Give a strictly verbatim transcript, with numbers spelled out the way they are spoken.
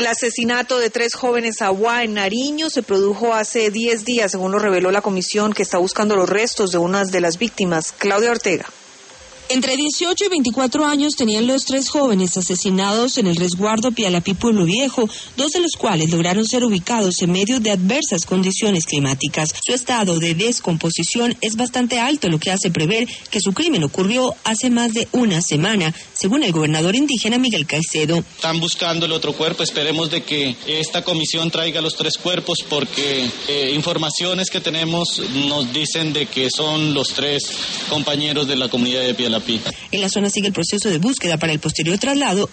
El asesinato de tres jóvenes Aguá en Nariño se produjo hace diez días, según lo reveló la comisión que está buscando los restos de una de las víctimas. Claudia Ortega. Entre dieciocho y veinticuatro años tenían los tres jóvenes asesinados en el resguardo Pialapí Pueblo Viejo, dos de los cuales lograron ser ubicados en medio de adversas condiciones climáticas. Su estado de descomposición es bastante alto, lo que hace prever que su crimen ocurrió hace más de una semana, según el gobernador indígena Miguel Caicedo. Están buscando el otro cuerpo, esperemos de que esta comisión traiga los tres cuerpos porque eh, informaciones que tenemos nos dicen de que son los tres compañeros de la comunidad de Pialapí. En la zona sigue el proceso de búsqueda para el posterior traslado